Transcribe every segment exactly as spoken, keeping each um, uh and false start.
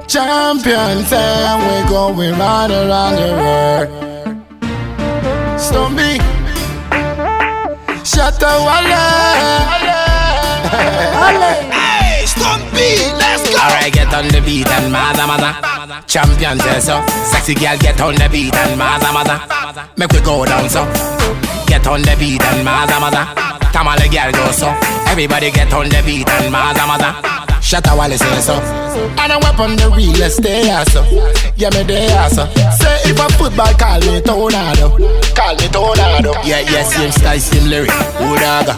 Champions and we're going round and round the world. Stumpy, shut up, Wale. Hey, Stumpy, let's go. Alright, get on the beat and maza maza. Champions, yeah, so sexy girl, get on the beat and maza maza. Make we go down, so get on the beat and maza maza. Tamale girl go so. Everybody get on the beat and maza maza. Shut up while you say so. And I whip on the real stay so. Yeah, me there so. Say if a football call me tornado. Call me tornado. Yeah, yeah, same style, same lyric. Udaga,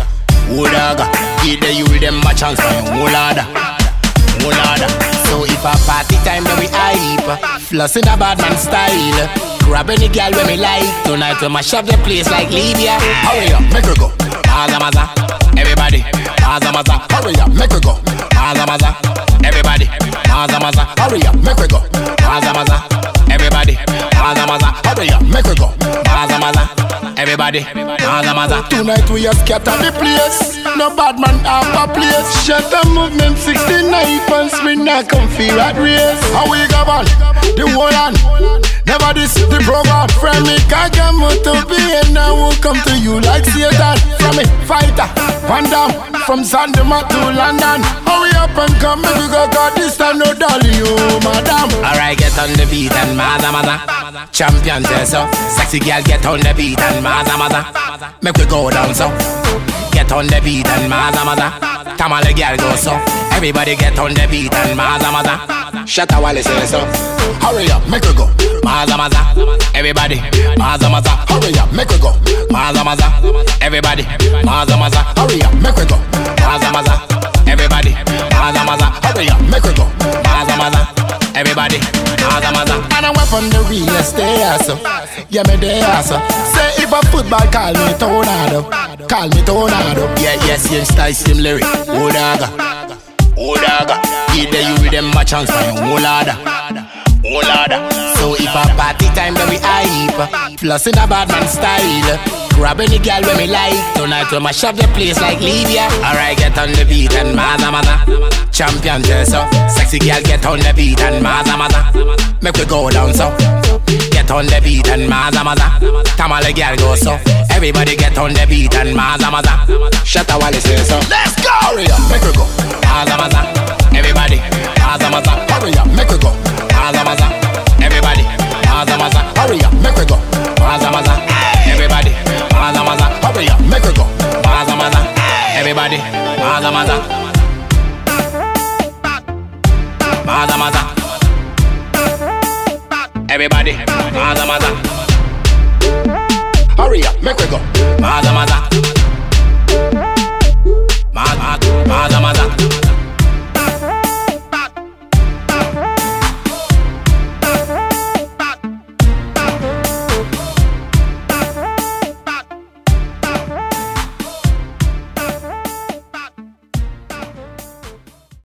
Udaga. Give the you them a chance for you. Mulada, Mulada. So if a party time then we hype, floss in a bad man style. Grab any girl when me like. Tonight we mash up the place like Libya. Hurry up, make her go. Maza maza, everybody. Maza maza, hurry up, make her go. Maza maza, everybody. Maza maza, hurry up, make her go. Maza maza, everybody. Maza maza, hurry up, make her go. Maza maza, everybody. Maza maza. Tonight we are scatter the place. No bad man have a place. Shut the movement sixty-nine pants. We not come feel at race. How we go on? The whole land. Never this the program. From me Kagamo to be and now will come to you like Satan. From me fighter, Van Damme. From Sandema to London. Hurry up and come, make we go got this time no dolly, oh madam. Alright, get on the beat and maza maza. Champions, yeah, so sexy girl, get on the beat and maza maza. Make we go down, so get on the beat and maza maza. Tamale girl go so. Everybody get on the beat and maza maza. Shut up while you say so. Hurry up, make her go. Maza maza, everybody. Maza maza, hurry up, make her go. Maza maza, everybody. Maza maza, hurry up, make her go. Maza maza, everybody. Maza maza, hurry up, make her go. Maza maza, everybody. Maza maza. And I whip on the real stay so. Yeah, me there so. Say if a football call me tornado. Call me tornado. Yeah, yeah, same style, same lyric. Udaga, Udaga. Give the you with them a chance for you. Mulada, Mulada. So if a party time then we hype, floss in a bad man style. Grab any girl when me like. Tonight we mash up the place like Libya. Alright, get on the beat and maza maza. Champions, yeah, so sexy girl, get on the beat and maza maza. Make we go down, so get on the beat and maza maza. Tamale girl go so. Everybody get on the beat and maza maza. Shut up while you say so. Let's go. Hurry up, make her go. Maza maza, everybody. Maza maza, hurry up, make her go. Maza maza, everybody. Maza maza, hurry up, make her go. Maza maza, everybody. Maza maza, hurry up, make her go. Maza maza, everybody. Maza maza, maza maza, everybody. Maza maza.